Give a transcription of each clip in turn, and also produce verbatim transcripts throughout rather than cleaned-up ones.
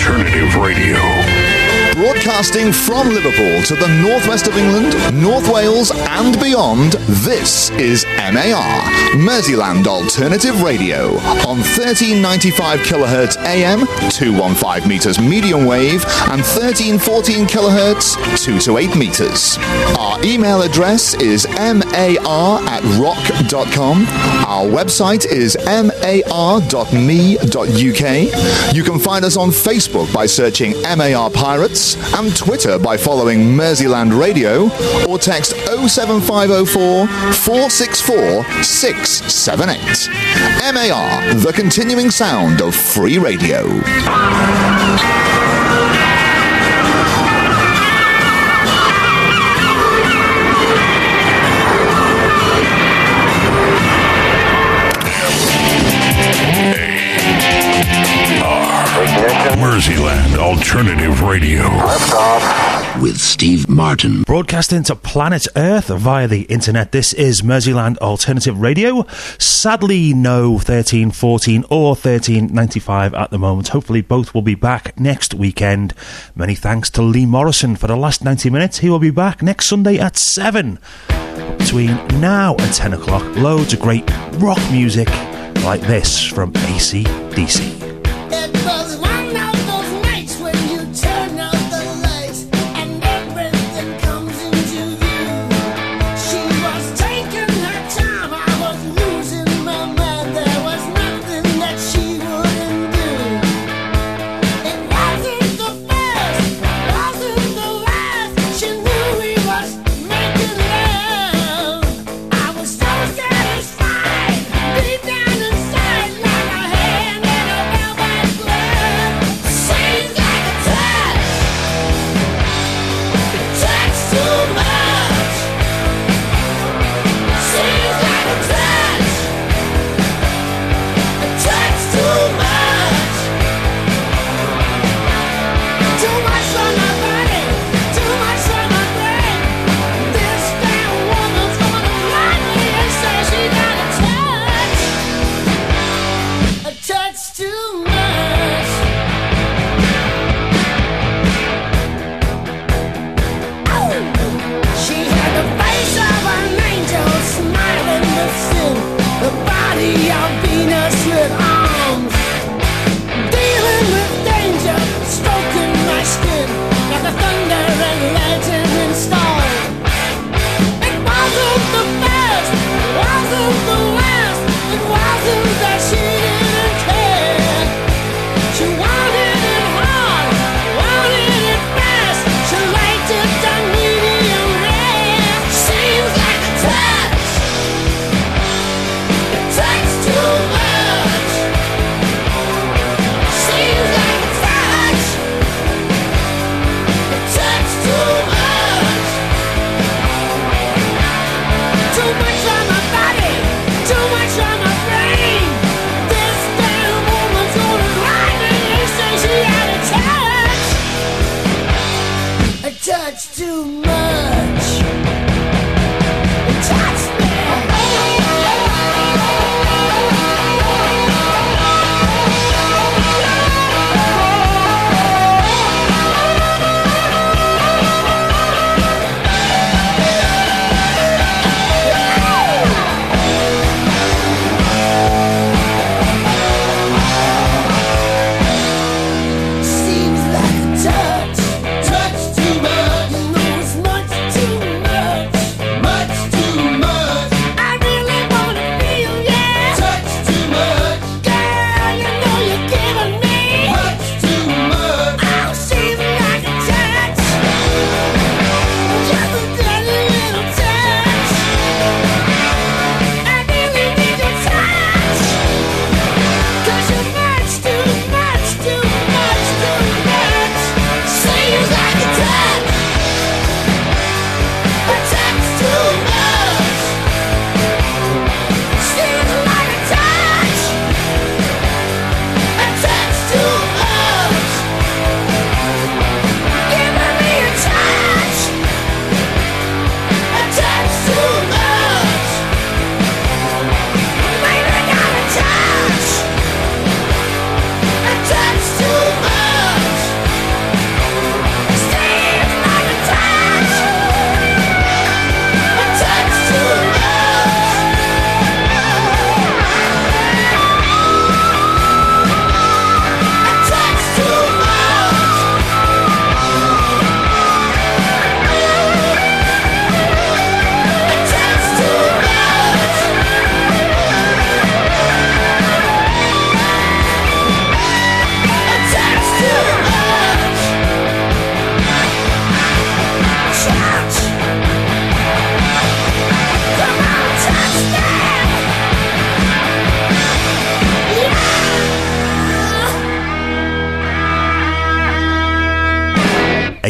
Alternative Radio. Broadcasting from Liverpool to the northwest of England, North Wales and beyond, this is M A R, Merseyland Alternative Radio, on thirteen ninety-five kilohertz A M, two hundred fifteen meters medium wave, and thirteen fourteen kilohertz, two to eight meters. Our email address is mar at rock dot com. Our website is mar dot me dot u k. You can find us on Facebook by searching M A R Pirates, and Twitter by following Merseyland Radio, or text oh seven five oh four, four six four, six seven eight. M A R, the continuing sound of free radio. Merseyland Alternative Radio. With Steve Martin. Broadcasting to planet Earth via the internet, this is Merseyland Alternative Radio. Sadly, no thirteen fourteen or thirteen ninety-five at the moment. Hopefully both will be back next weekend. Many thanks to Lee Morrison for the last ninety minutes. He will be back next Sunday at seven. Between now and ten o'clock, loads of great rock music like this from A C D C. Deep down inside, like a hand in a velvet glove.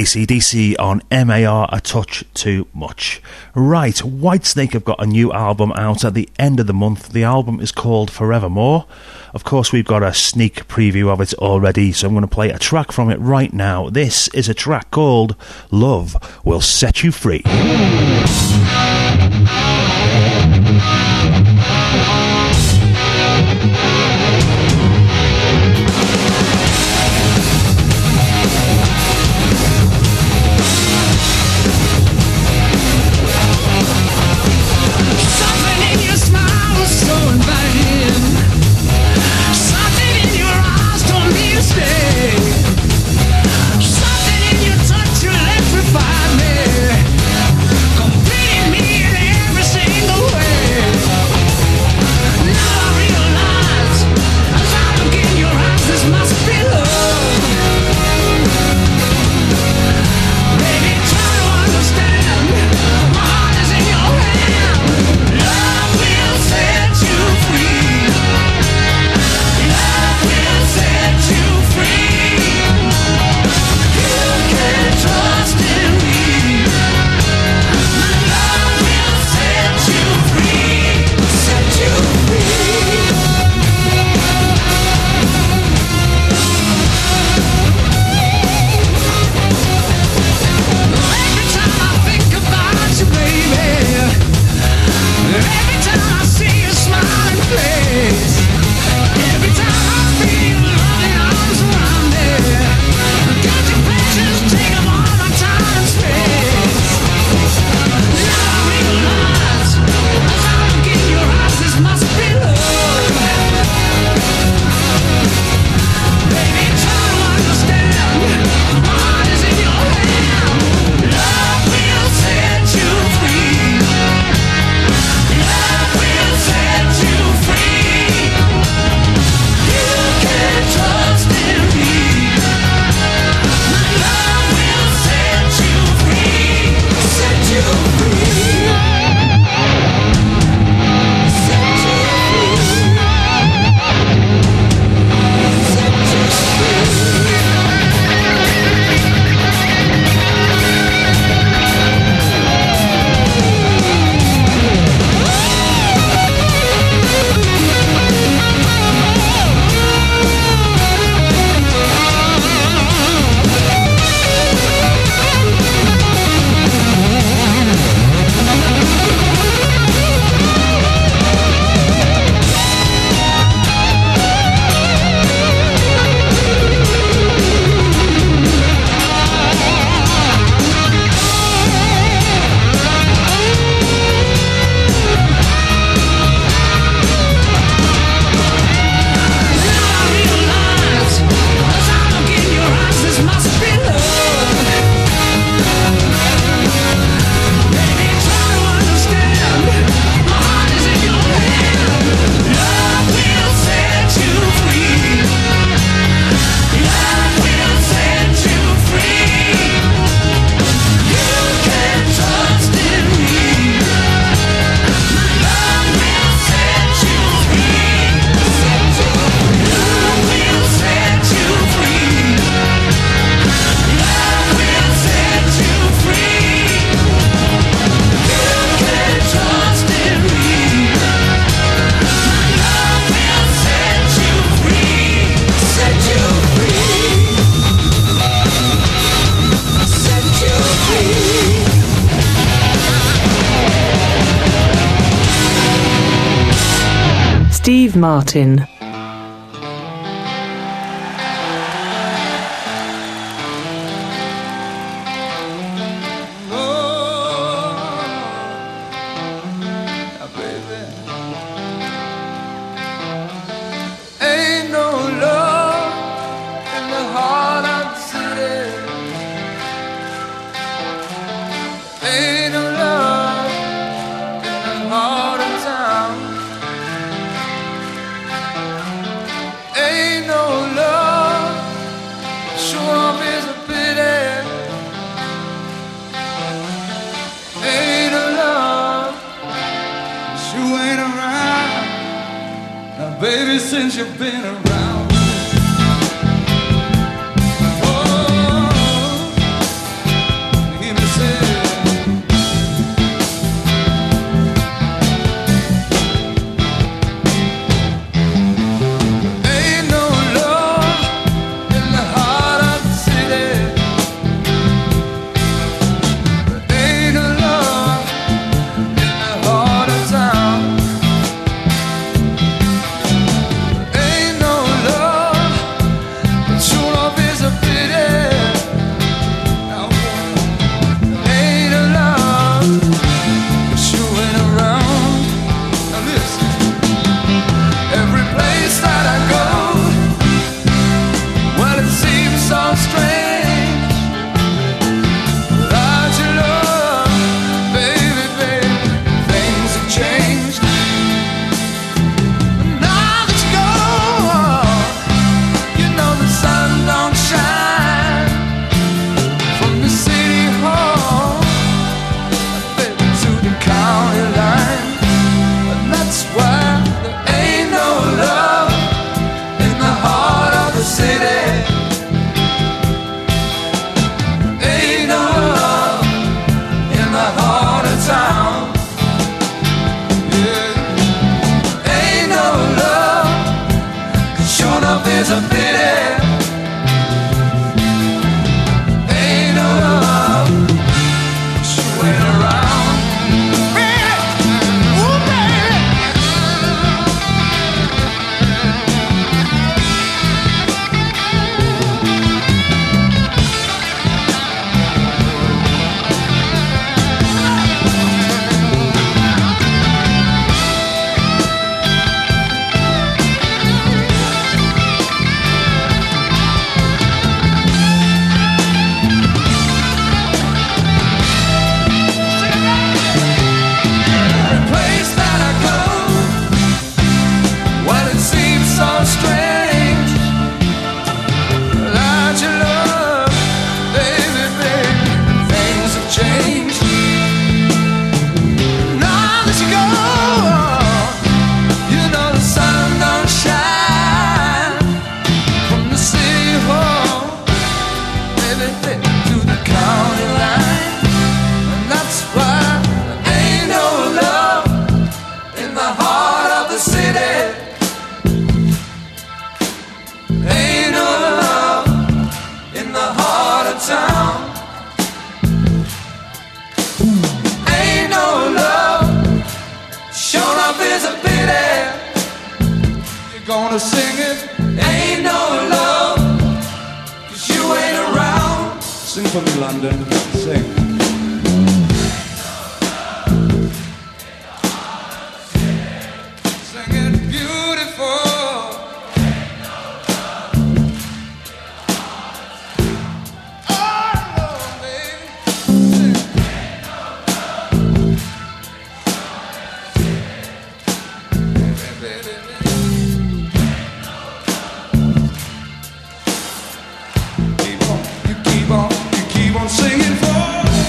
A C D C on M A R, A Touch Too Much. Right, Whitesnake have got a new album out at the end of the month. The album is called Forevermore. Of course, we've got a sneak preview of it already, so I'm going to play a track from it right now. This is a track called Love Will Set You Free. Steve Martin. Baby, since you've been around, oh, gonna sing it. Ain't no love, 'cause you ain't around. Sing for me, London, sing. Sing it beautiful. Singing for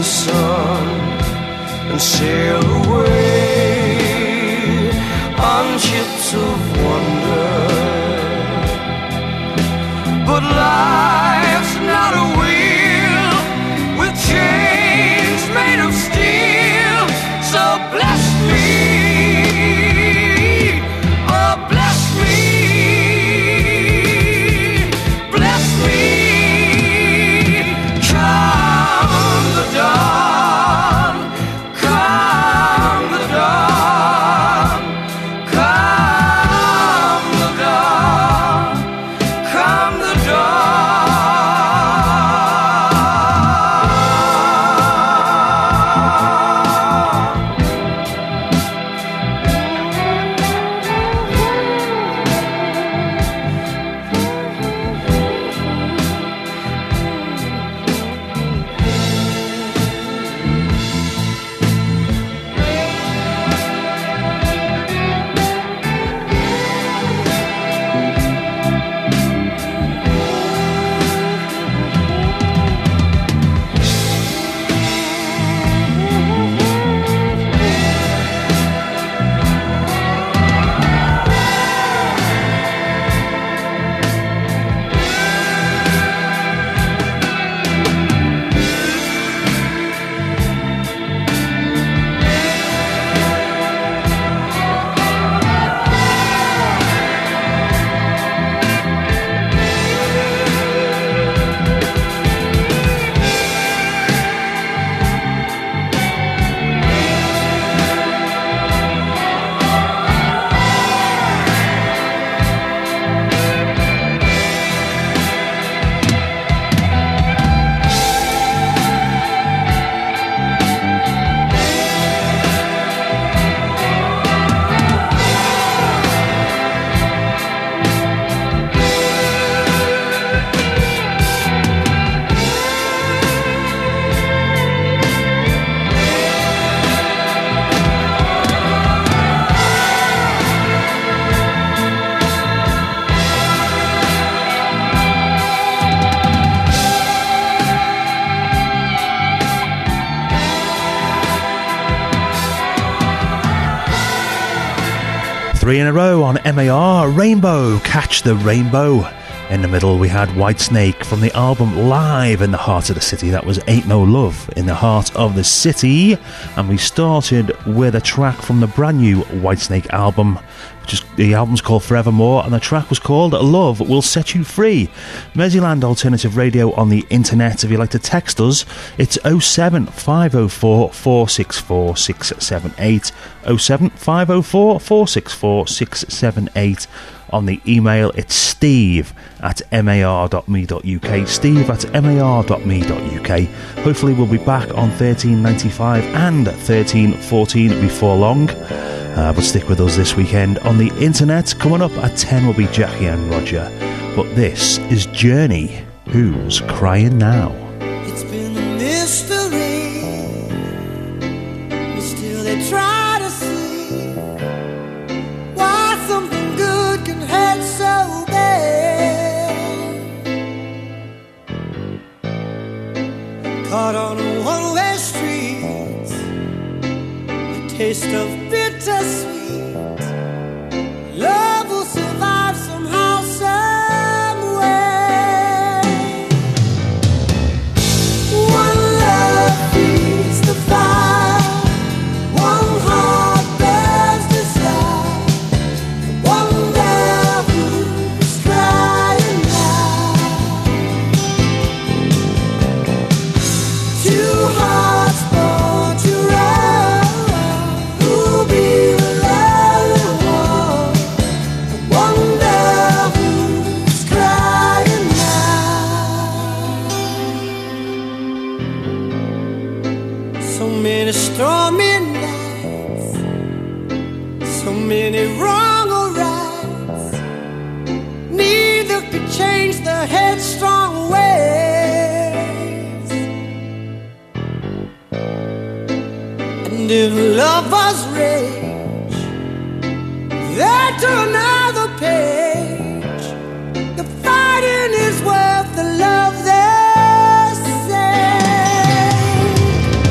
the sun and sail away on ships of wonder. But life's not a wheel with chains made of steel. So bless me, oh bless me, bless me. Come the dawn, come the dawn, come the dawn, come the dawn. Three in a row on M A R, Rainbow, Catch the Rainbow. In the middle we had Whitesnake from the album Live in the Heart of the City. That was Ain't No Love in the Heart of the City. And we started with a track from the brand new Whitesnake album, which is, the album's called Forevermore, and the track was called Love Will Set You Free. Merseyland Alternative Radio on the internet. If you'd like to text us, it's oh seven five oh four, four six four, six seven eight, oh seven five oh four, four six four, six seven eight. On the email, it's steve at mar dot me dot uk, steve at mar dot me dot uk. Hopefully we'll be back on thirteen ninety-five and thirteen fourteen before long. Uh, but stick with us this weekend on the internet. Coming up at ten will be Jackie and Roger. But this is Journey. Who's Crying Now? It's been a mystery, but still they try to see why something good can hurt so bad. Caught on a one-way street, the taste of bittersweet. Love will survive somehow, some way. One love feeds the fire, one heart burns desire, one love who's crying now. Two hearts born to run, who'll be the lonely one, one love who's crying now. So many stormy nights, so many wrong or rights, neither could change the headstrong ways. And if lovers rage, they turn another page. The fighting is worth the love they say.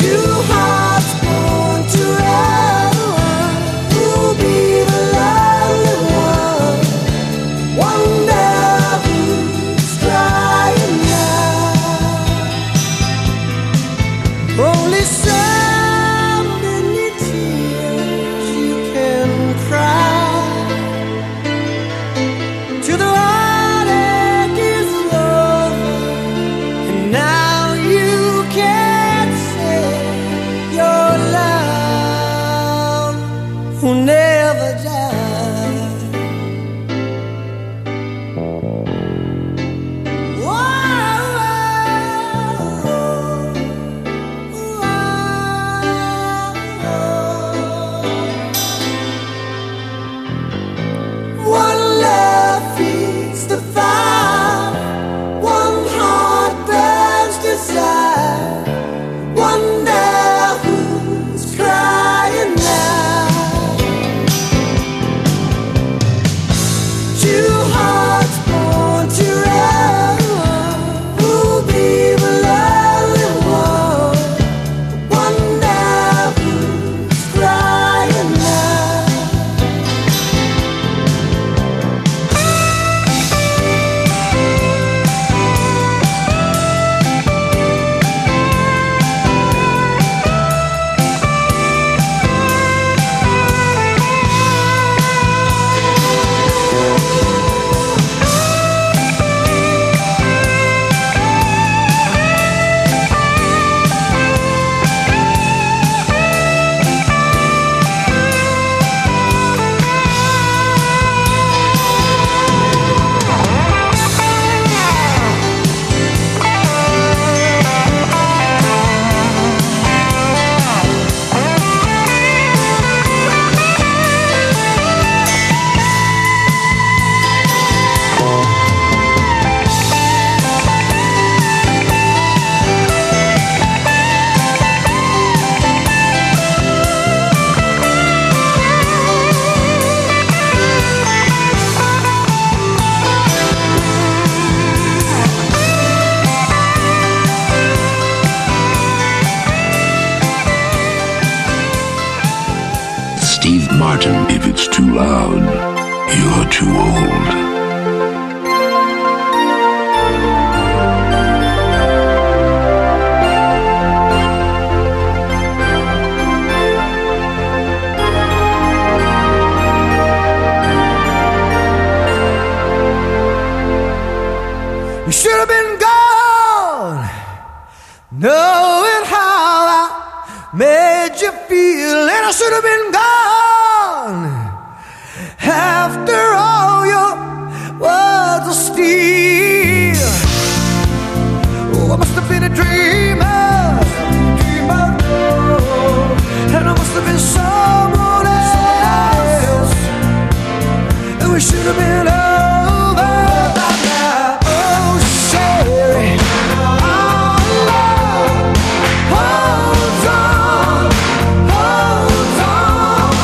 Steve Martin. If it's too loud, you're too old. You should have been gone, knowing how I made you feel, and I should have been gone after all your words of steel. Oh, I must have been a dreamer, dreamer, oh, and I must have been someone else, and we should have been over by now. Sherry, our love holds on, holds on.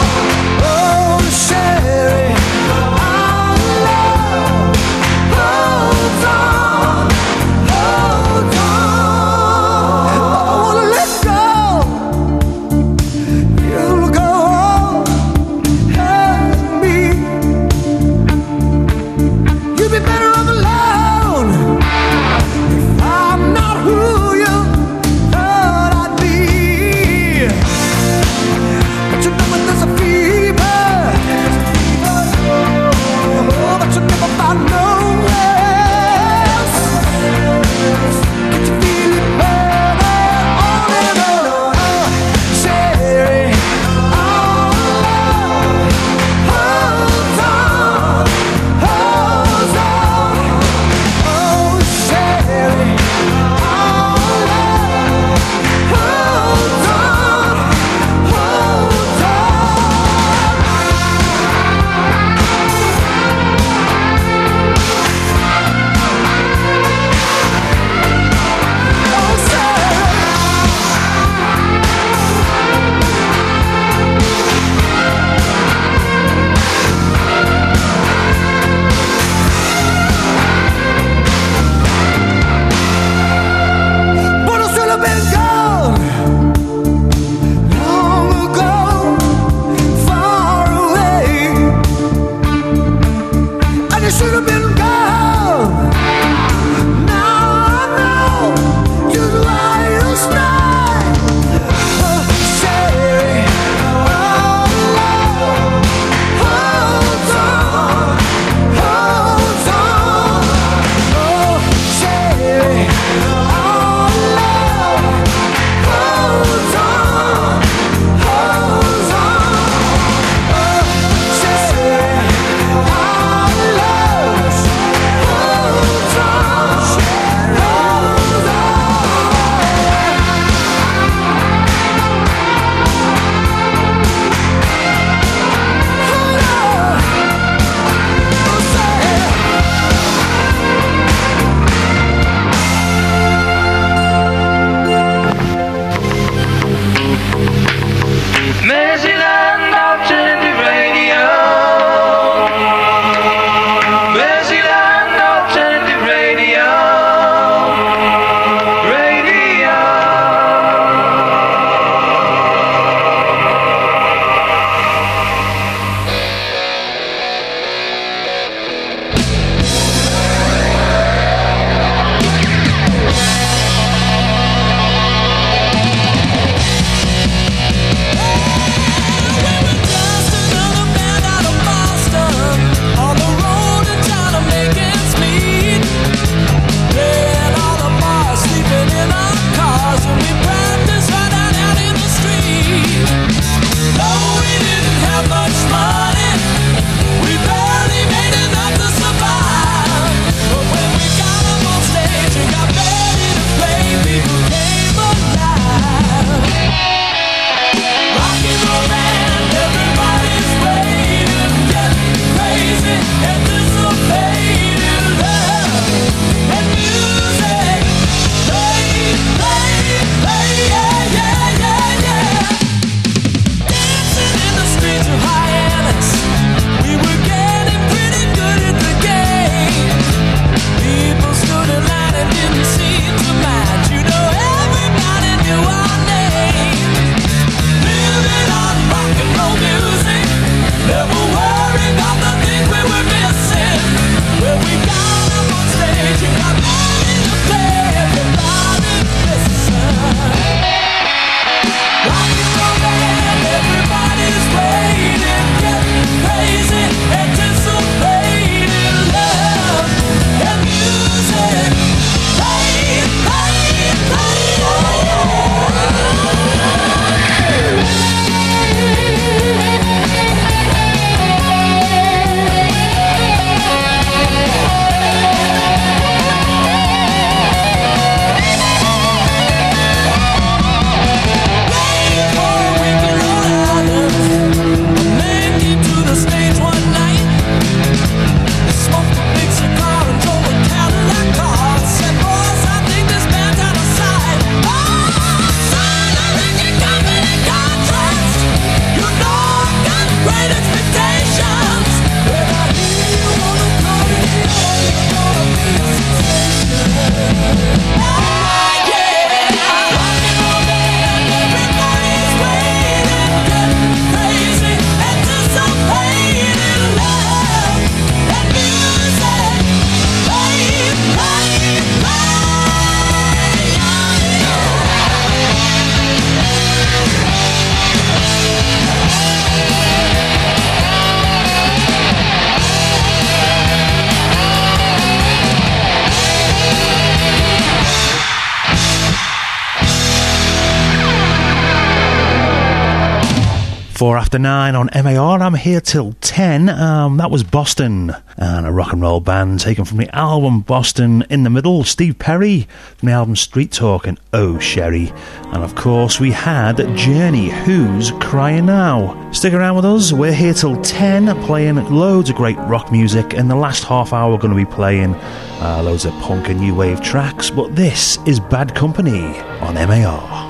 Four after nine on M A R. I'm here till ten. Um, that was Boston, and a rock and roll band taken from the album Boston. In the middle, Steve Perry from the album Street Talk and Oh Sherry. And of course, we had Journey, Who's Crying Now. Stick around with us. We're here till ten, playing loads of great rock music. In the last half hour, we're going to be playing uh, loads of punk and new wave tracks. But this is Bad Company on M A R.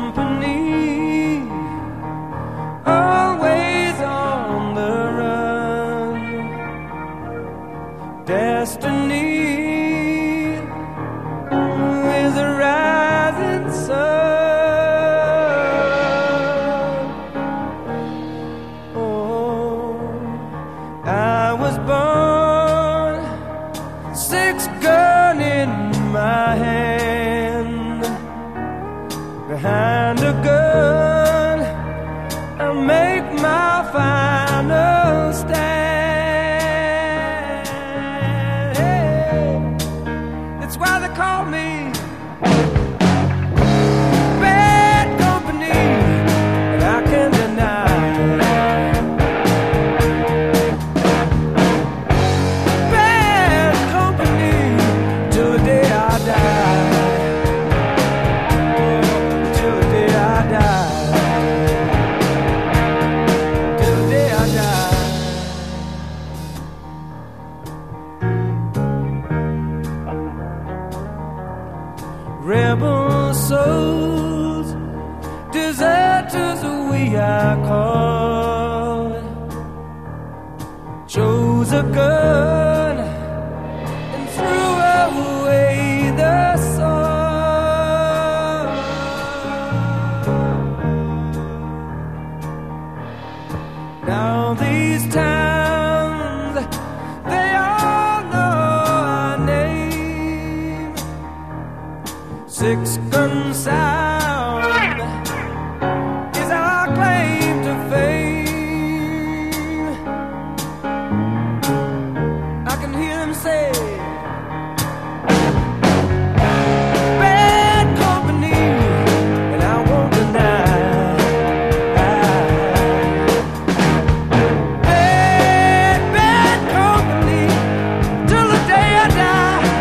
Destiny is a rising sun. Oh, I was born, six gun in my hand, behind a gun, I make my final stand. Call me bad company, and I can't deny bad company till the day I die, till the day I die, till the day I die. Rebel souls, deserters we are called, chose a gun and threw away the sword. Now these towns, they all know our name. Six gun sound is our claim to fame. I can hear them say, bad company, and I won't deny. Bad, bad company till the day I die.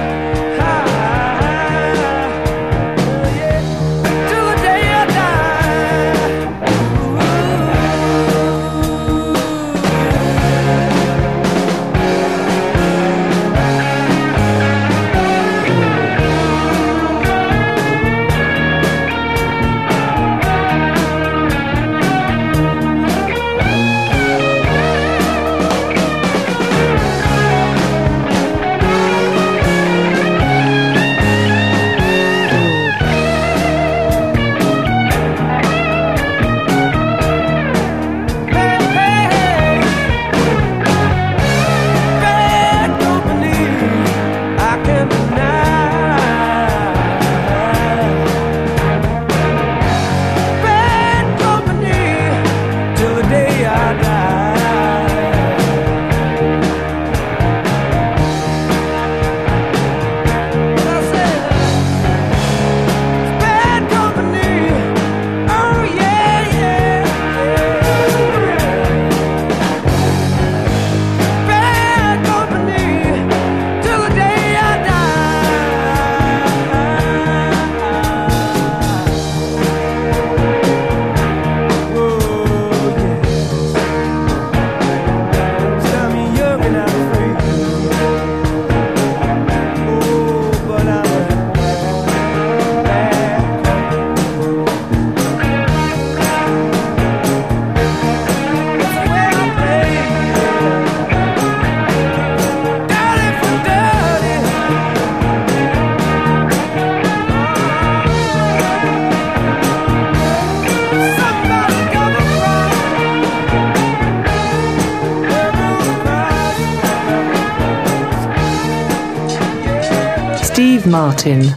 Steve Martin.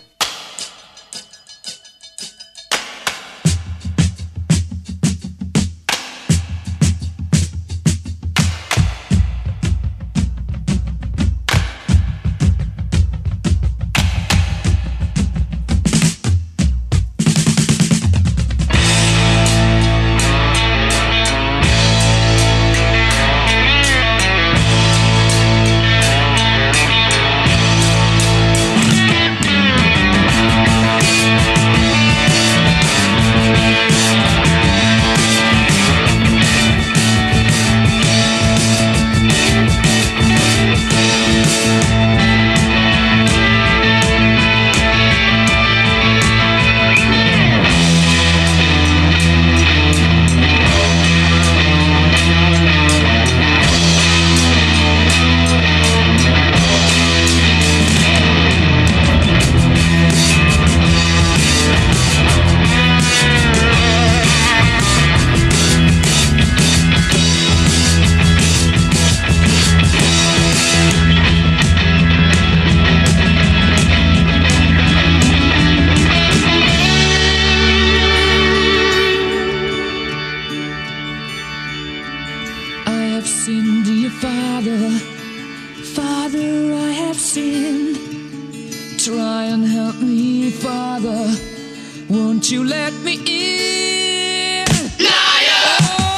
you let me in. Liar!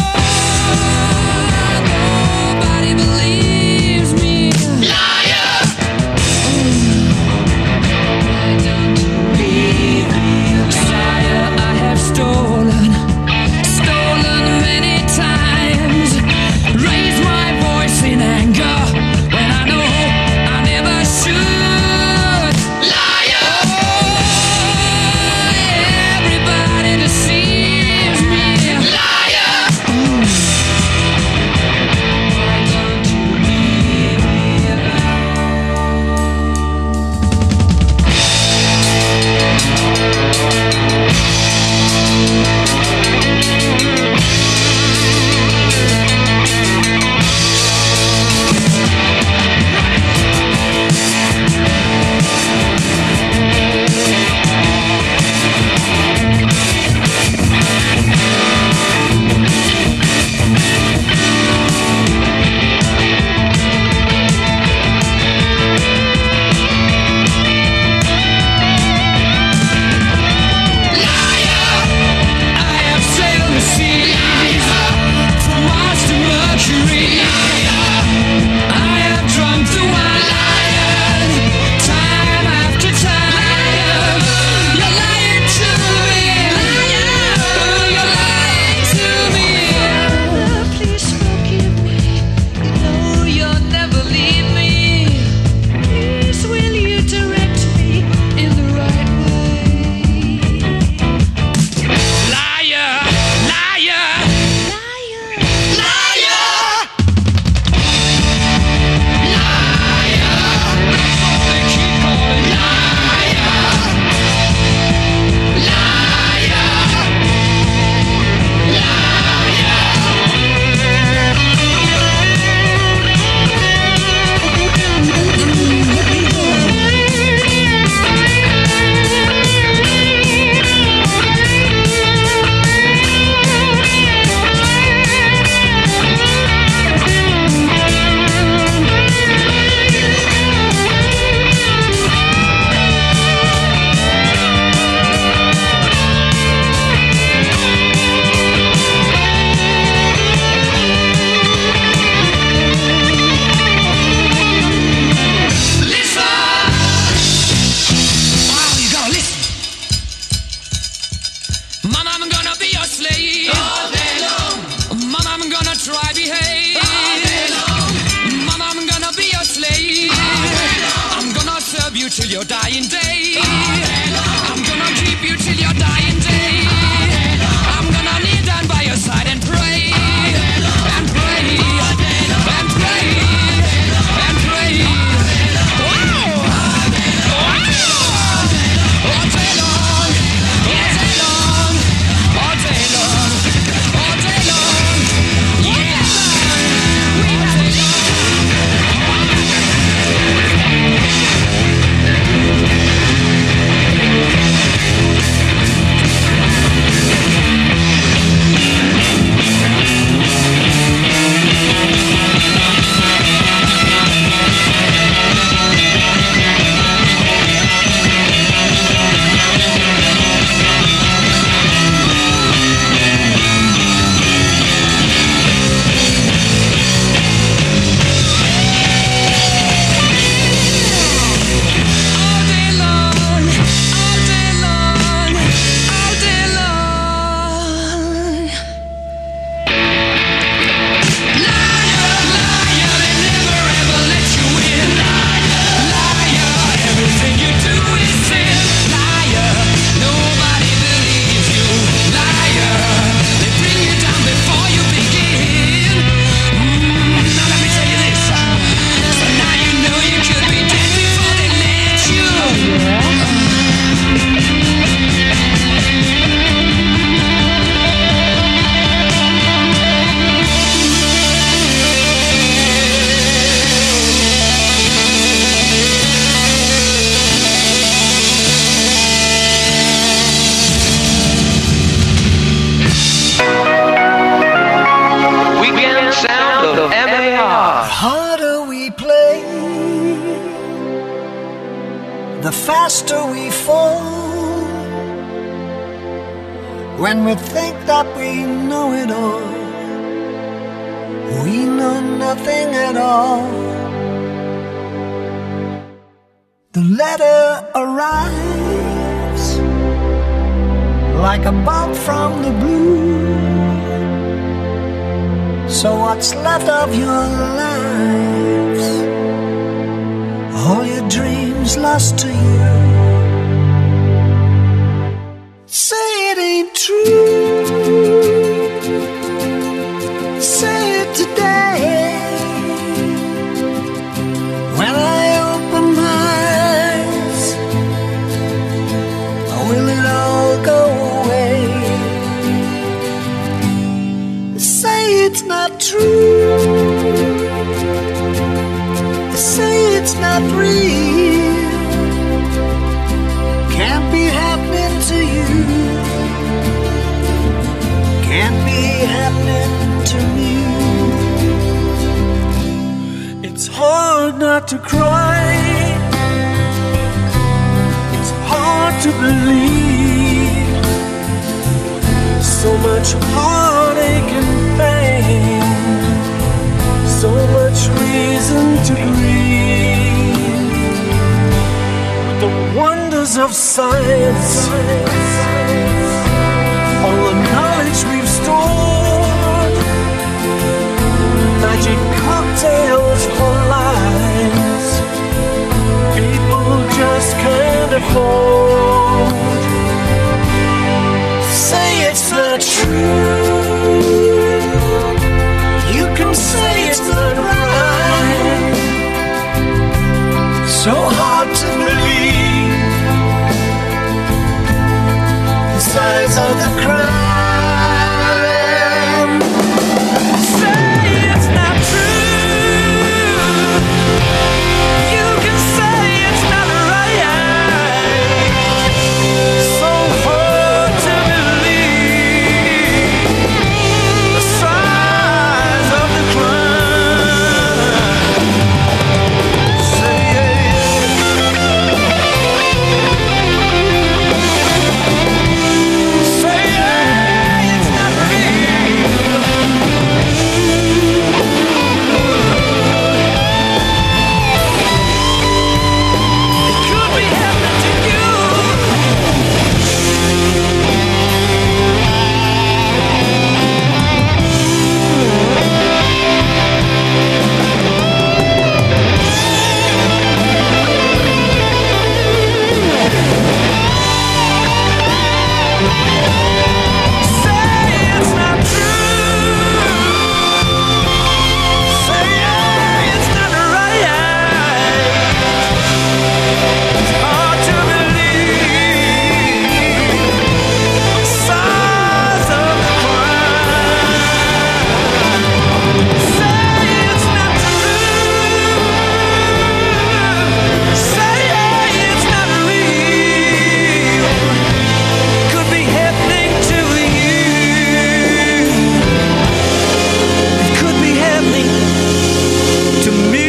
Oh, nobody believes me. Liar! Why don't you leave me? Sire, I have stolen, stolen many times. Raise my voice in anger when I know I never should. Liar! Oh, everybody deceives me. Liar! Why don't you leave me I have sailed the seas from Mars to Mercury. I have drunk the wine time after time. You're lying to me. You're lying to me. Please forgive me. You know you'll never leave me. Please will you direct me in the right way? Liar, liar, liar, liar, liar. That's what they keep calling liar, Mama, I'm gonna be your slave. All day long. Mama, I'm gonna try behave. All day long. Mama, I'm gonna be your slave. All day long. I'm gonna serve you till your dying day. All day long. I'm gonna keep you till your dying day. All day long. I'm gonna kneel down by your side and pray. All day long. And pray. All day long. And pray. All day long. And pray. All day long. Wow. All day long. Wow. All day long. All day long. All day long, all day long, yeah. All day the faster we fall. when we think that we know it all, we know nothing at all. The letter arrives like a bolt from the blue. So what's left of your lives? All your dreams lost to you. Say it ain't true. Say it today. When I open my eyes, will it all go away? Say it's not true. Say it's not real. Can't be happening to you. Can't be happening to me. It's hard not to cry. It's hard to believe. So much heartache and pain. So much reason to grieve. With the wonders of science, all the knowledge we've stored, magic cocktails for lives people just can't afford. Say it's not true. You can say it's not right. So hard to believe the size of the crime. Say it's not true. You can say it's not right. So hard to believe the size of the crime. Say Say it's not real. It could be happening to you. Say it's not true. Say it's not right. It's hard to believe the size of the crime. Say it's not true. Say it's not real. Could be happening to you. It could be happening to me.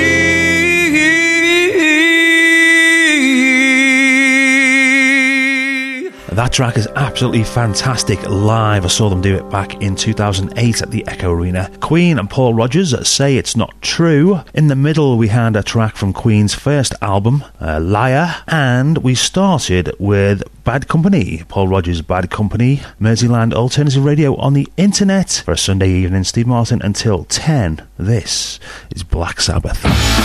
That track is absolutely fantastic live. I saw them do it back in two thousand eight at the Echo Arena. Queen and Paul Rodgers, Say It's Not True. In the middle, we had a track from Queen's first album, uh, Liar. And we started with Bad Company, Paul Rodgers' Bad Company, Merseyland Alternative Radio on the internet for a Sunday evening. Steve Martin until ten. This is Black Sabbath.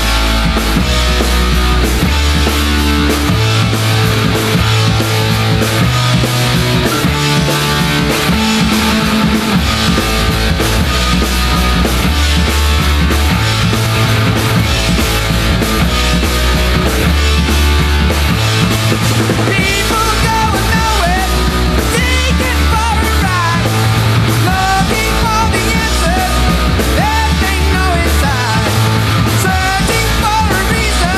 People going nowhere, taking for a ride, looking for the answers that they know inside, searching for a reason.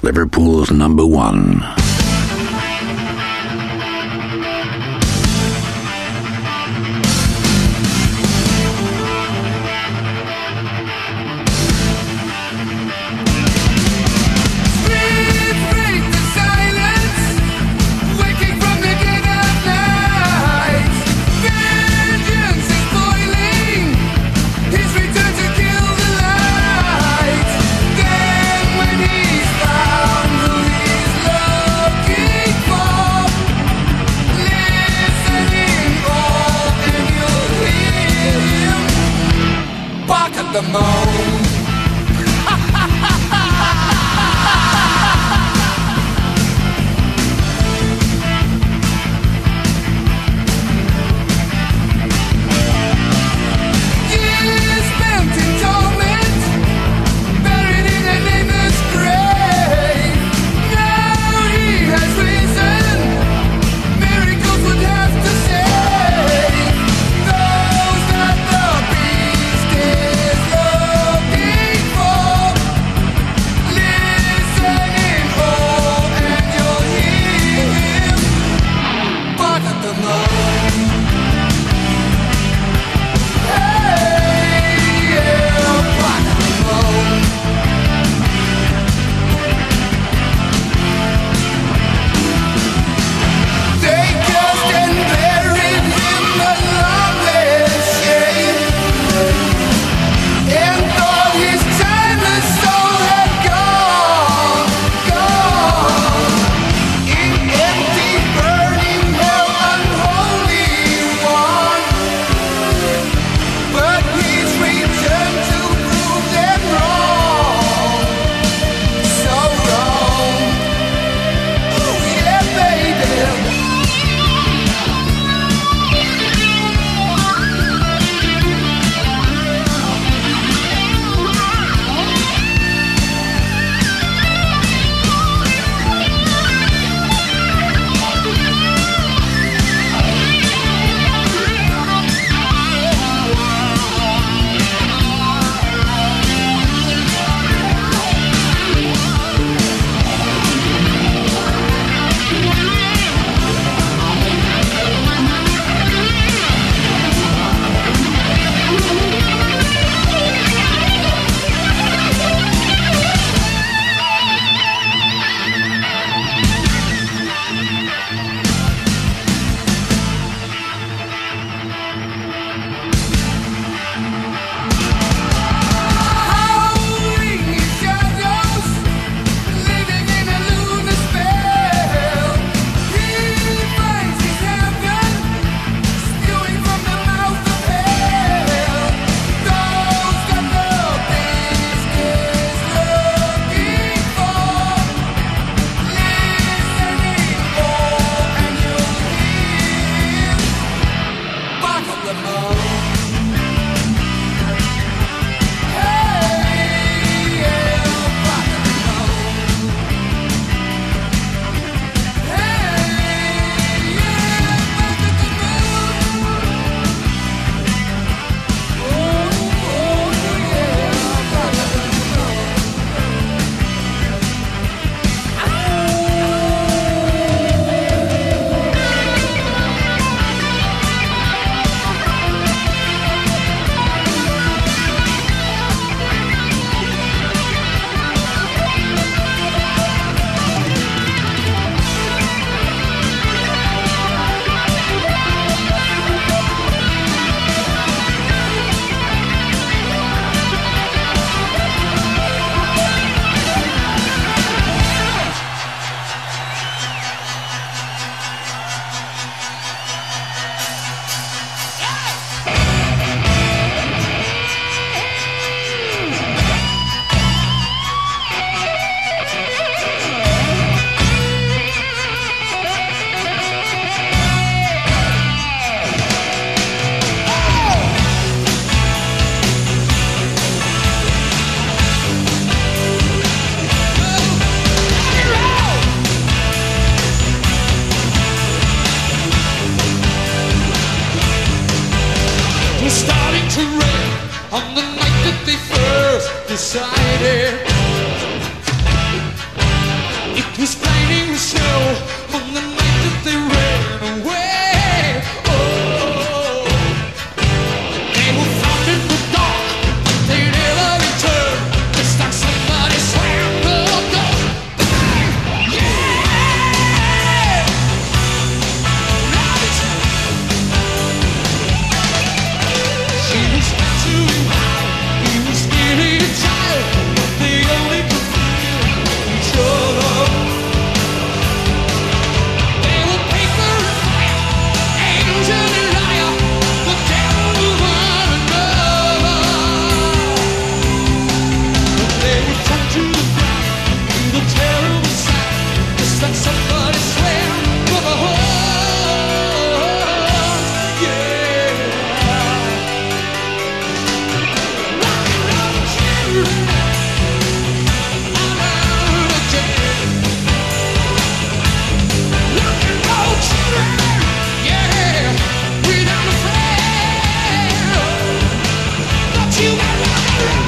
Liverpool's number one. The moon. Years spent in torment, buried in a nameless grave. Now he has risen, miracles would have to save those that the beast is looking for. Listen in awe and you'll hear him bark at the moon. Hey, yeah, bark at the moon. They kissed and buried him along their shade, and thought his timeless soul had gone, gone in empty, burning hell, unholy one. But he's returned to prove them wrong, so wrong. Oh yeah, baby. Howling in shadows, living in a lunar spell. He finds his heaven, spewing from the mouth of hell. Those that the beast is looking for. Listen in awe and you'll hear him bark at the moon. Hey, yeah, bark at the moon. Hey, yeah, bark at the moon. Oh, oh, yeah, bark at the moon. Was starting to rain on the night that they first decided. It was raining with snow on the night that they ran away. Oh, they were found in the dark, they never returned. It's like somebody slammed the door. Bang! Yeah! Right! She was tattooing high, he was skinny and child, but they only could feel each other. They were paper and fire, angel and liar, the devil of one another. But they were thrown to the ground with a terrible sound, just like somebody slammed for the heart. Yeah. Rock and roll children, I'm out of jail. Rock and roll children, yeah, without a friend. But you got rock and roll.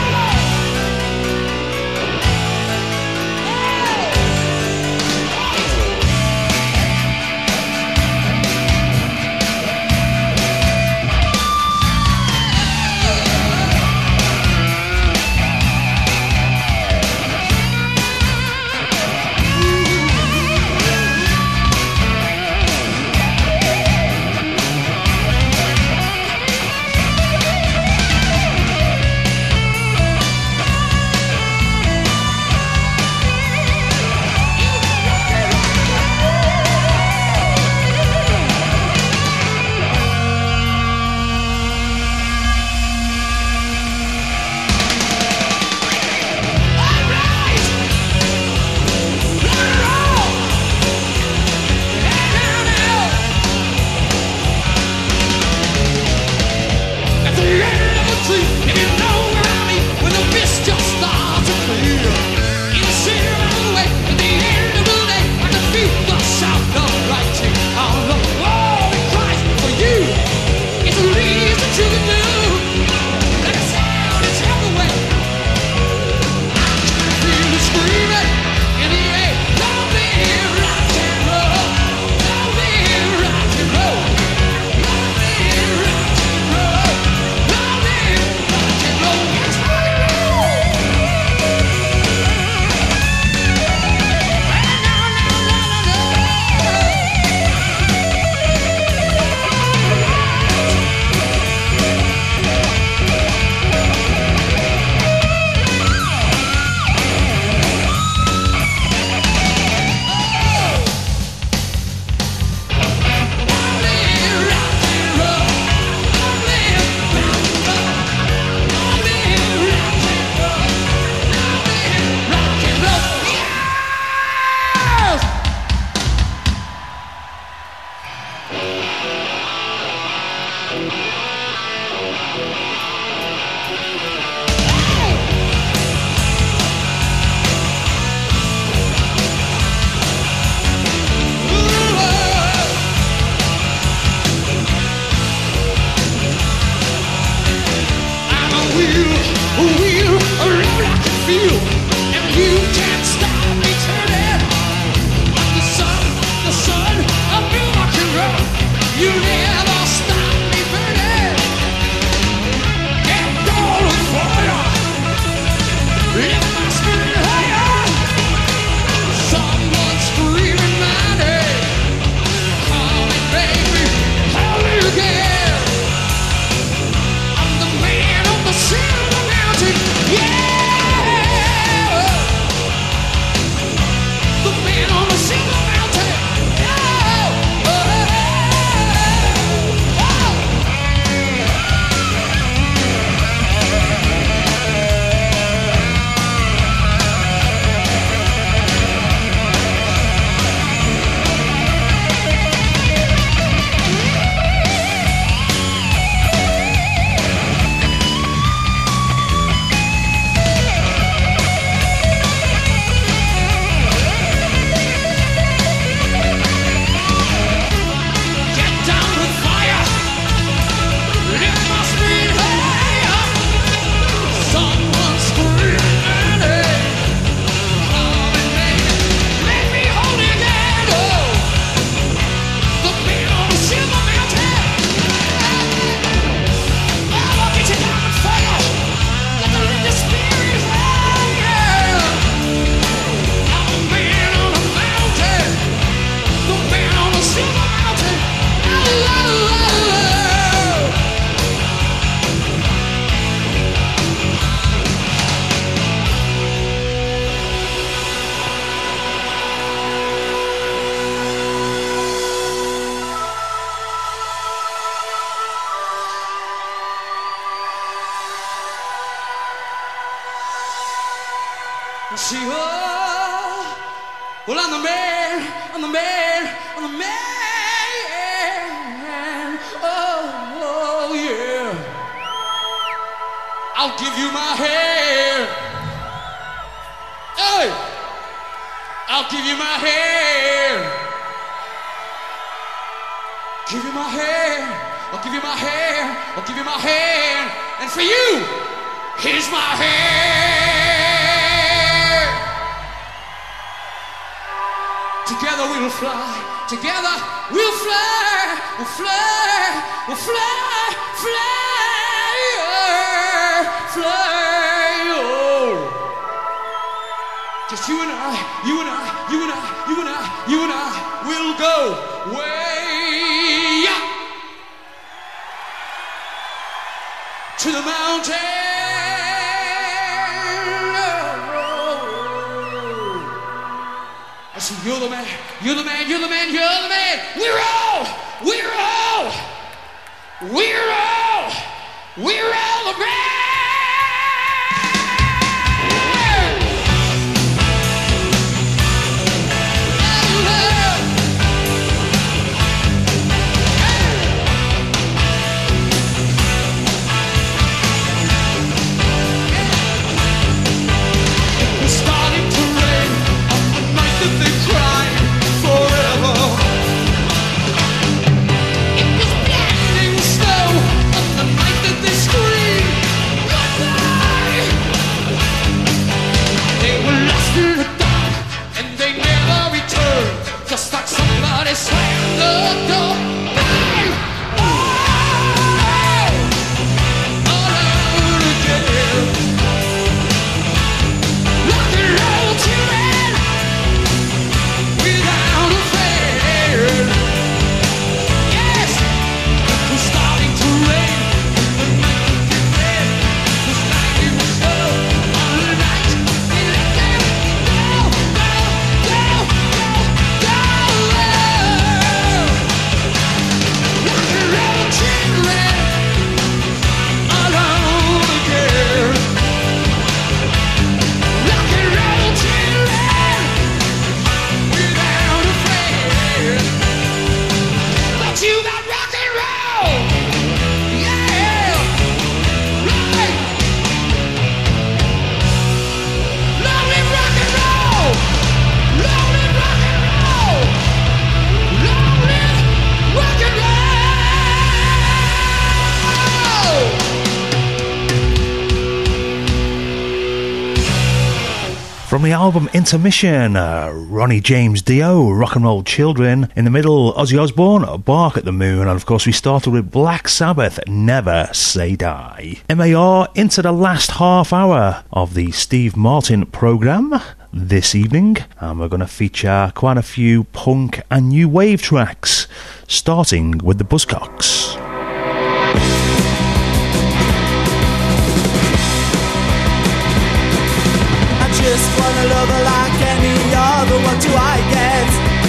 And she, oh, well, I'm the man, I'm the man, I'm the man. Oh, oh, yeah. I'll give you my hair. Hey, I'll give you my hair. Give you my hair. I'll give you my hair. I'll give you my hair. And for you, here's my hair. Together we'll fly. Together we'll fly. We'll fly. We'll fly. Fly. Fly. Oh. Just you and I. You and I. You and I. You and I. You and I will go way up to the mountain. I said, you're the man, you're the man, you're the man, you're the man. We're all, we're all, we're all, we're all the man. Just like somebody slammed the door. Bang! Oh! All alone again. Rock and roll children without a friend. Yes, it was starting to rain. The night was red. The sky was slow. All night we let them go, go, go, go, go. Rock and roll children alone again. Rock and roll children without a friend. But you got rock and roll, yeah, right. Long live rock and roll, long live rock and roll, long live rock and roll. From the album Intermission, uh, Ronnie James Dio, Rock and Roll Children. In the middle, Ozzy Osbourne, Bark at the Moon. And of course we started with Black Sabbath, Never Say Die. M A R into the last half hour of the Steve Martin programme this evening. And we're going to feature quite a few punk and new wave tracks, starting with the Buzzcocks. I just wanna love her like any other. What do I get?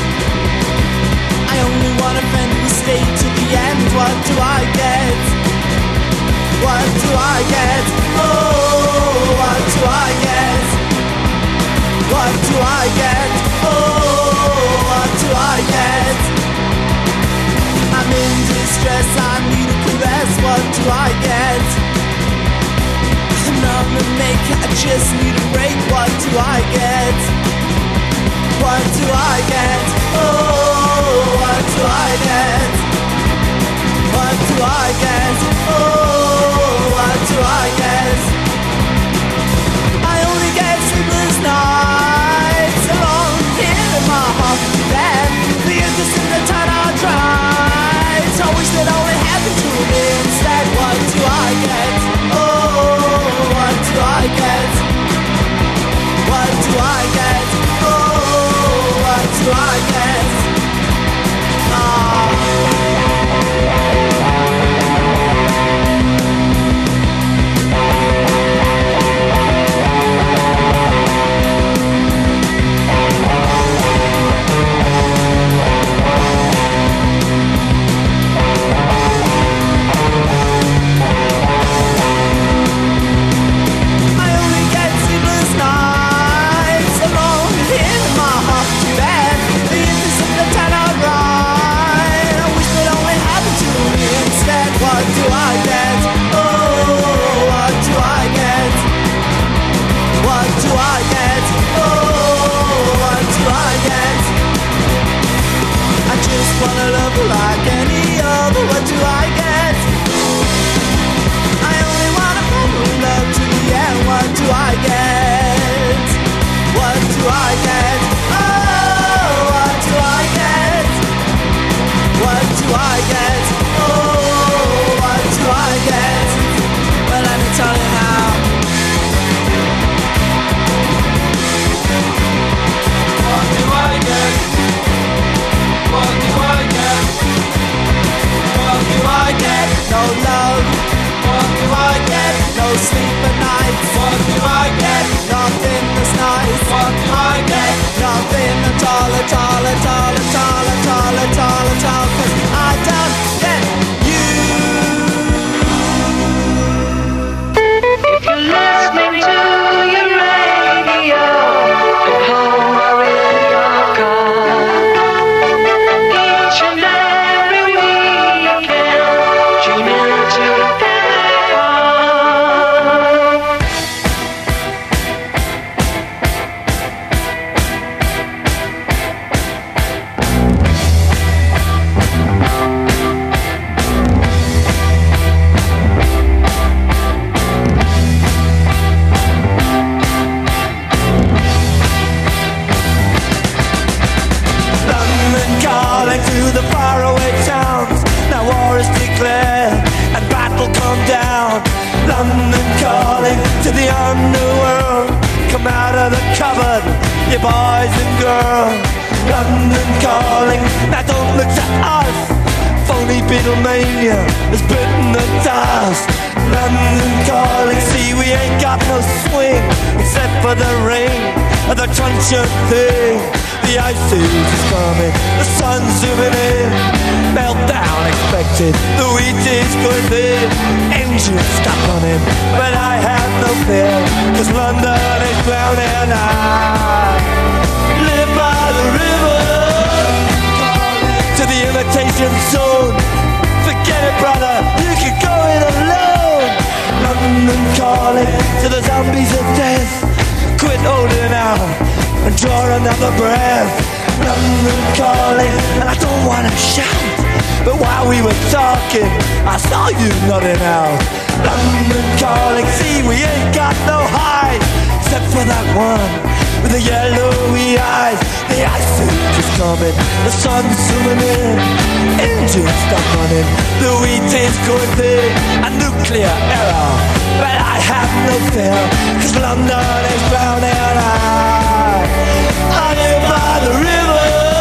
I only want a friend who stay to the end. What do I get? What do I get? Oh, what do I get? What do I get? Oh, what do I get? I'm in distress, I need a caress. What do I get? I'm on the make, I just need a break. What do I get? What do I get? Oh, what do I get? What do I get? Oh, what do I get? I only get sleepless nights alone here in my heart. Then the interest in the time I tried. I wish that only happened to me instead. What do I get? Oh, what do I get? What do I get? Oh, what do I get? Ah. the underworld. Come out of the cupboard, you boys and girls. London calling, now don't look to us. Phony Beatlemania has bitten the dust. London calling, see we ain't got no swing except for the ring of the truncheon thing. The ice age is coming, the sun's zooming in. Meltdown expected, the wheat is going thin. Engines stop running, but I have no fear, cause London is drowning. I live by the river, to the imitation zone. Forget it, brother, you can go it alone. London calling to the zombies of death. Quit holding out and draw another breath. London calling, and I don't wanna shout, but while we were talking, I saw you nodding out. London calling, see we ain't got no hide, except for that one with the yellowy eyes. The ice age is coming, the sun's zooming in. Engines stop running, the wheat is going thin. A nuclear error, but I have no fear, cause London is drowning. I, I live by the river.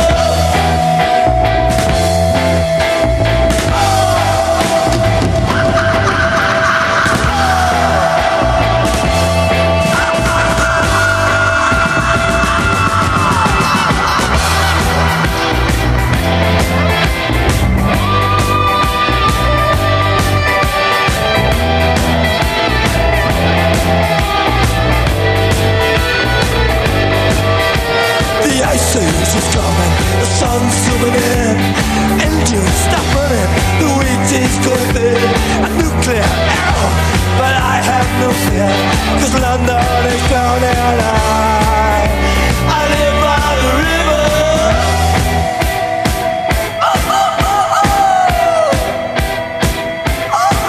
The ice is coming, the sun's zooming in. Engines stop running, the wheat is going in. A nuclear error, but I have no fear, cause London is drowning. I, I live by the river. Oh, oh, oh, oh. Oh,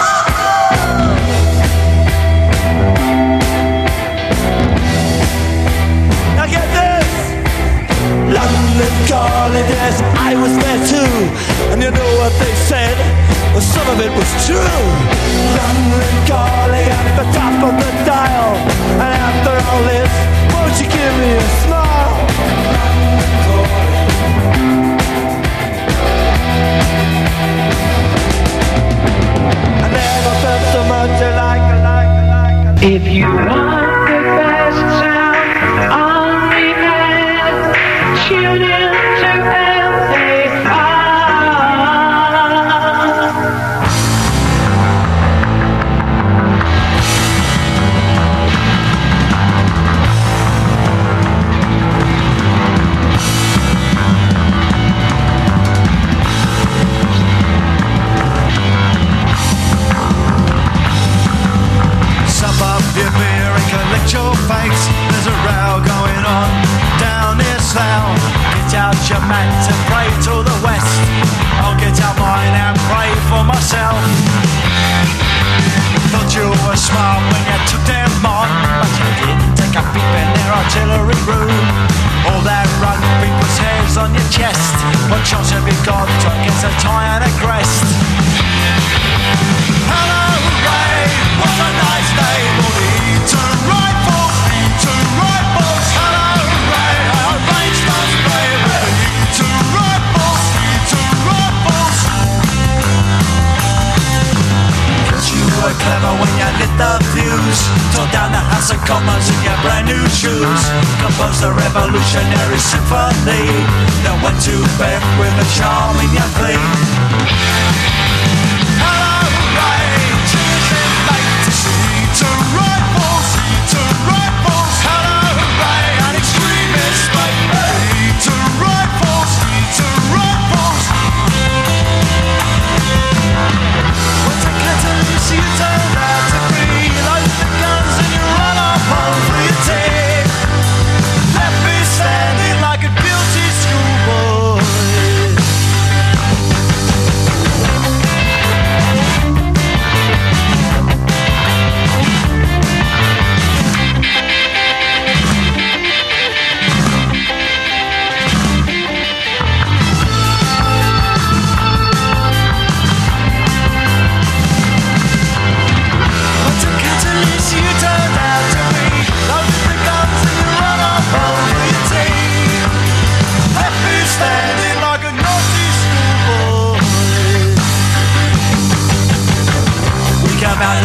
oh, oh. Now get this. London calling, yes, I was there too. And you know what they said? Well, some of it was true. London calling at the top of the dial. And after all this, won't you give me a smile? London calling. I never felt so much like, like, like. If you want the best sound on demand, tune in to M A R. Sup up your beer and collect your fakes. There's a row going on down here slough. Get out your mat and pray to the west. I'll get out mine and pray for myself. Thought you were smart when you took them on, but you didn't take a peep in their artillery room. All that rugby puts hairs on your chest. What chance have you got against a tie and a crest? Hello, Ray, what a nice day for the Eton Rifles, Eton Rifles. Hello, Ray, I arranged us play with the Eton Rifles, Eton Rifles. Cause you were clever when you lit the fuse, tore down the House of Commons in your brand new shoes, composed a revolutionary symphony, then went to bed with a charm in your glee. Hello, Ray, cheers in late to see to rifles, to rifles. Hello, Ray, an extremist mate. To rifles, to rifles. Once I get to lose you, turn out to be. Load the guns and you run off home for your tea. Left me standing like a guilty schoolboy.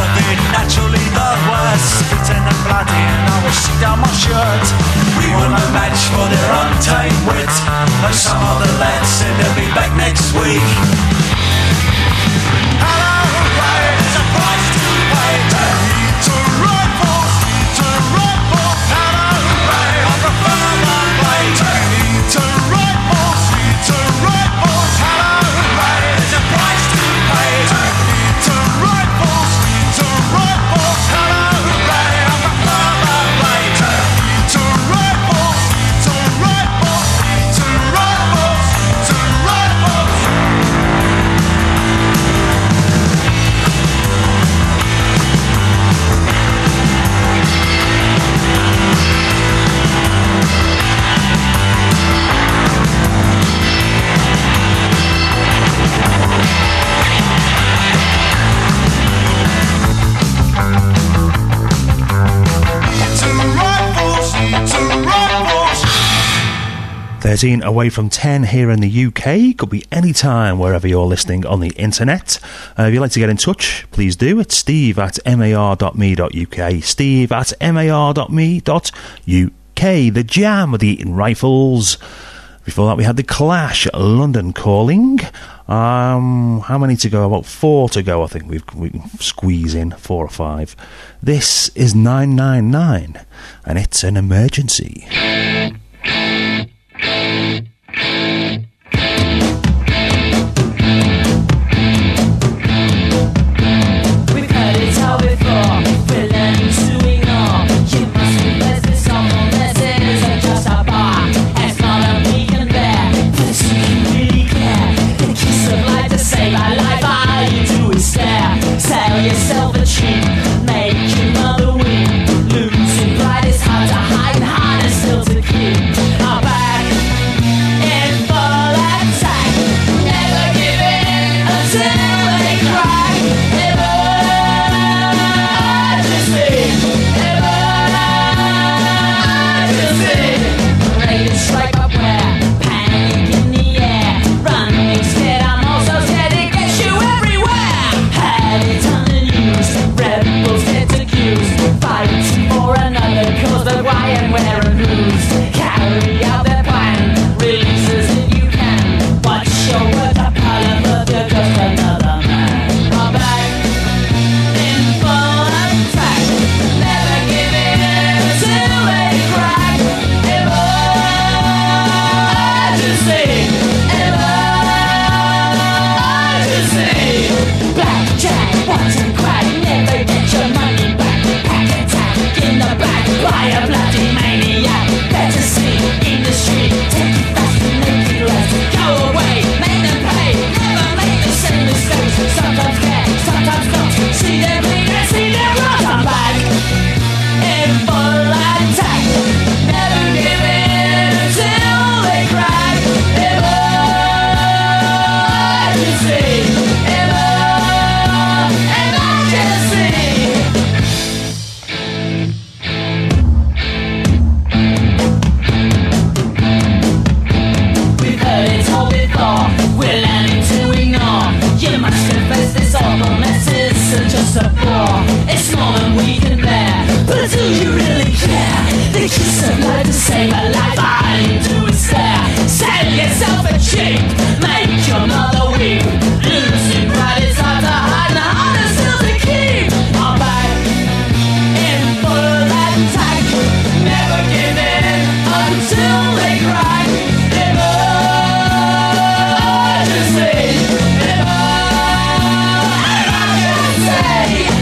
be naturally the worst. Spitting and bloody and I will shit down my shirt. We were no match for their untamed wit, though some of the lads said they'll be back next week. Hello, hooray, there's a price to pay. To rifles, to rifles. Hello, hooray, I prefer my blade. To rifles, to rifles. Hello, hooray, there's a price to pay. To rifles, to rifles. Hello, hooray, I prefer my blade. To rifles, to rifles, to rifles, to rifles. thirteen away from ten here in the U K. Could be any time wherever you're listening on the internet. Uh, if you'd like to get in touch, please do. It's steve at mar dot me dot uk. Steve at mar dot me dot uk. The Jam with the Eating Rifles. Before that we had The Clash, London Calling. Um, how many to go? About four to go, I think. We've, we can squeeze in four or five. This is nine nine nine, and it's an emergency. We've heard it all before. We're learning to ignore. You must replace this awful message of just a bar. It's more than we can bear. But do you really care? The kiss of life to save our life. All you do is stare. Sell yourself a cheap. Make your mother weep. Losing pride is hard to hide and harder still to keep. Our back in full attack. Never giving in until they crack. Never ready to strike up where panic in the air. Running scared, I'm also scared. It gets you everywhere. Had it on the news. Rebels get accused. Fighting for another cause, but why and where and who's? Carry out their plan. Releases if you can. Watch your words are pile but they're just another man. Our back in full attack. Never giving in until they crack. Emergency, emergency. Blackjack, once and crack. Never get your money back. Pack attack in the back by a bloody maniac. Better sleep in the street. Take it fast and make it last. Go away, make them pay. Never make the same mistakes. Sometimes care, sometimes don't. See them bleed and see them run. I'm back in full attack. Never give in until they crack. Emergency, emer- emergency. We've heard it all before. We're learning to ignore. You must confess this awful mess is just a bore. It's more than we can bear. But do you really care? The kiss of life to save a life. All you do is stare. Sell yourself a cheap. Make your mother weep. Losing pride is hard to hide and harder still to keep. Our back in full attack. Never give in until they crack. Emergency, emergency.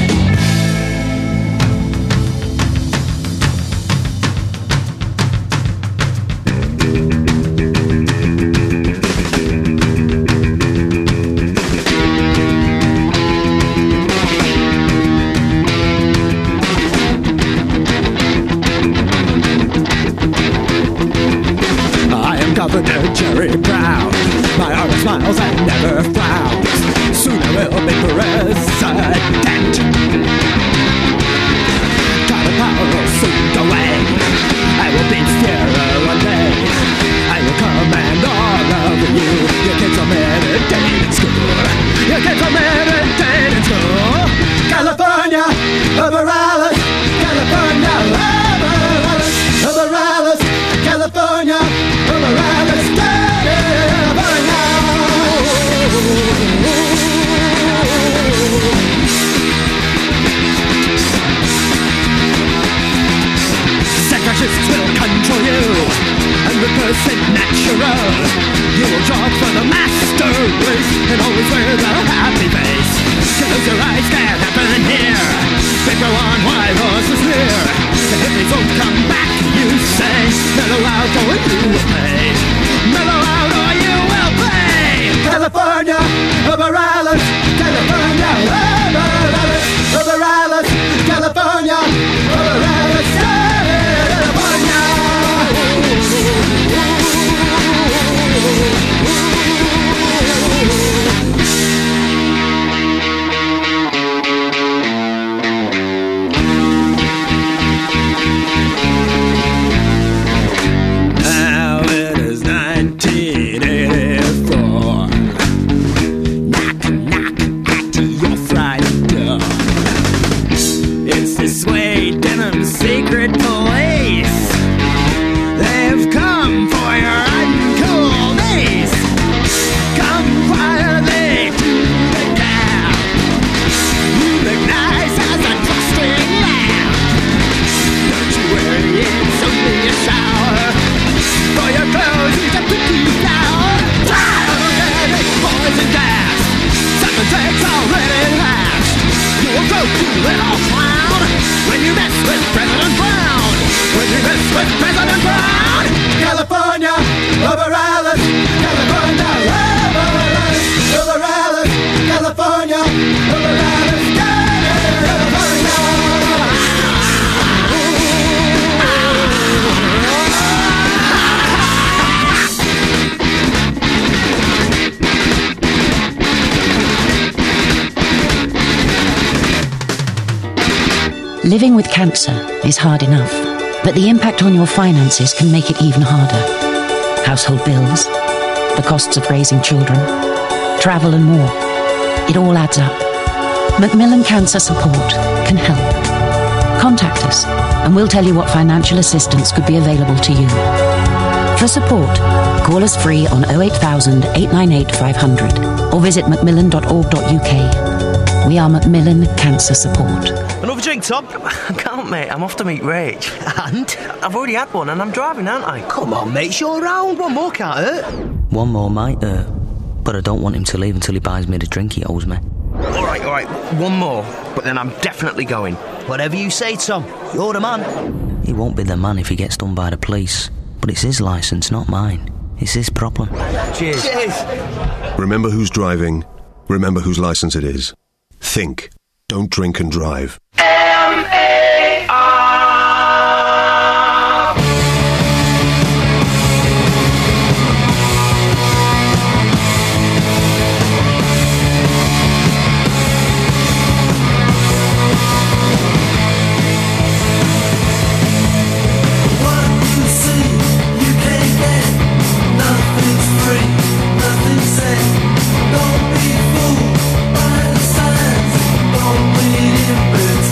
Over Alice, California. Over Alice, California. Over Alice, California. Fascists will control you, one hundred percent natural. You will jog for the master race and always wear the happy face. Close your eyes, can't happen here. They go on while horses near. And if they don't come back, you say, mellow out or you will pay. Mellow out or you will pay. California, over Alice, California, over Alice, over Alice, California, over Alice, California. Now it is nineteen eighty-four. Knock, knock at your front door. It's the Suede Denim Secret Police. They've come for your uncool niece. Come quietly to the cab. You look nice as a trusting lamb. Don't you worry, it's only a shower. For your clothes, you have to keep down. Organic poison gas. Seven takes already last. You will go to little clown when you mess with President Brown. When you mess with President Brown. California, over Alice, California, over Alice, over Alice, California, over Alice, California. Living with cancer is hard enough, but the impact on your finances can make it even harder. Household bills, the costs of raising children, travel and more. It all adds up. Macmillan Cancer Support can help. Contact us and we'll tell you what financial assistance could be available to you. For support, call us free on oh eight thousand, eight nine eight, five hundred or visit macmillan dot org dot u k. We are Macmillan Cancer Support. Another drink, Tom? I can't, mate. I'm off to meet Rach. And? I've already had one and I'm driving, aren't I? Come on, mate. It's your round. One more can't hurt. One more might hurt. But I don't want him to leave until he buys me the drink he owes me. All right, all right. One more. But then I'm definitely going. Whatever you say, Tom. You're the man. He won't be the man if he gets done by the police. But it's his licence, not mine. It's his problem. Cheers. Cheers. Remember who's driving. Remember whose licence it is. Think. Don't drink and drive. M A R Don't be fooled by the signs. Don't read in between.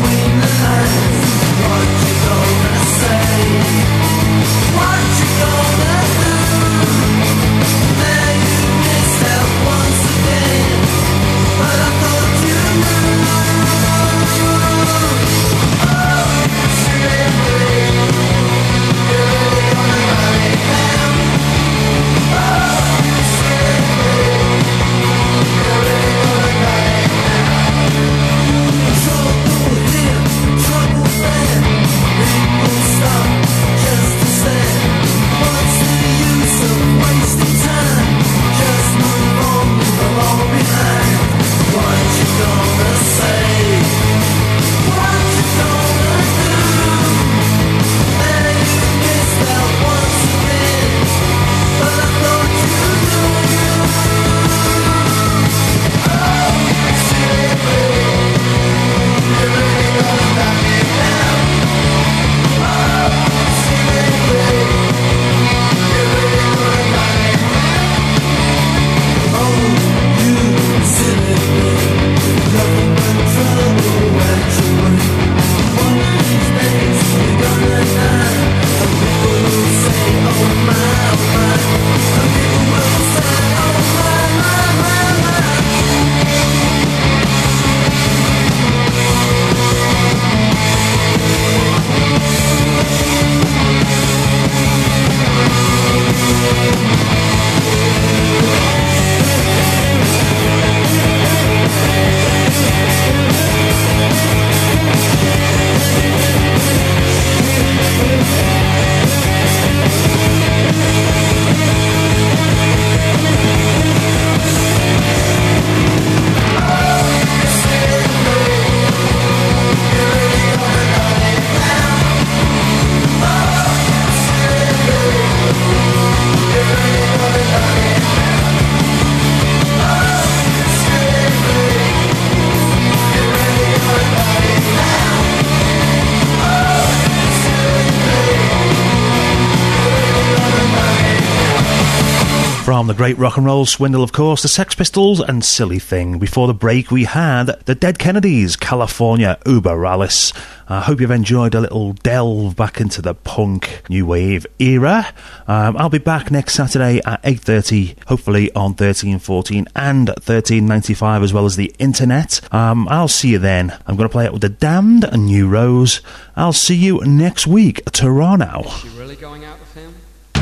From the great rock and roll swindle, of course, the Sex Pistols and Silly Thing. Before the break, we had the Dead Kennedys, California Uber Alles. I hope you've enjoyed a little delve back into the punk new wave era. Um, I'll be back next Saturday at eight thirty, hopefully on thirteen fourteen and thirteen ninety-five, as well as the internet. Um, I'll see you then. I'm going to play it with The Damned and New Rose. I'll see you next week. Toronto. Is she really going out with him?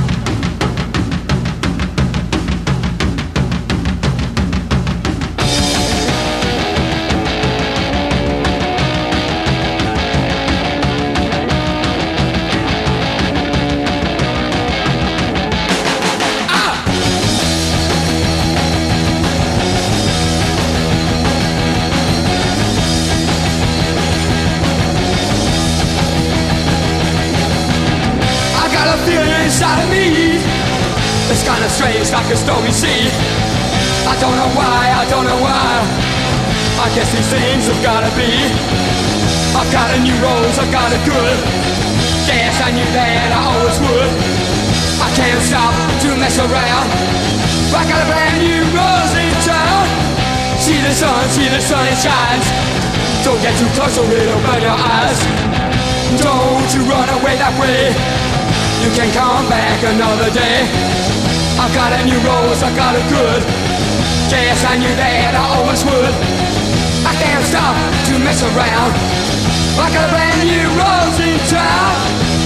Inside of me, it's kinda strange, like a stormy sea. I don't know why, I don't know why. I guess these things have gotta be. I've got a new rose, I've got a good. Yes, I knew that I always would. I can't stop to mess around. I got a brand new rose in town. See the sun, see the sun, it shines. Don't get too close or it'll burn your eyes. Don't you run away that way. You can come back another day. I've got a new rose, I've got a good. Yes, I knew that I always would. I can't stop to mess around. I got a brand new rose in town.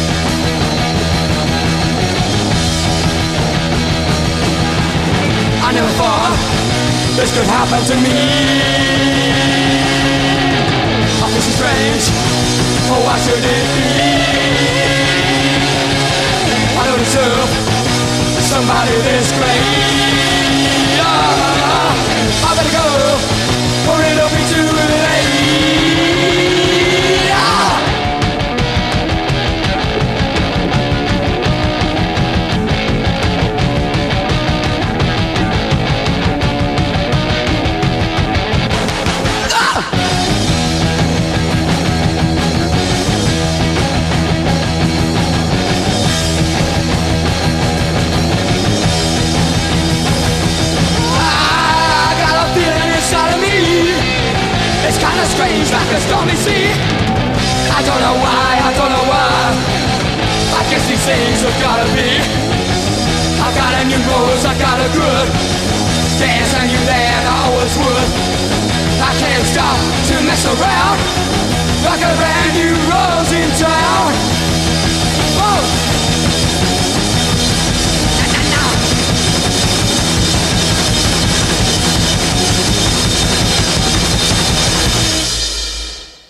I never thought this could happen to me. I feel so strange. Oh, why should it be? I don't deserve somebody this great. Oh, I better go, or it'll be too late. Oh. It's kinda strange, like a stormy sea. I don't know why, I don't know why. I guess these things have gotta be. I've got a new rose, I got a good. Yes, I knew that I always would. I can't stop to mess around.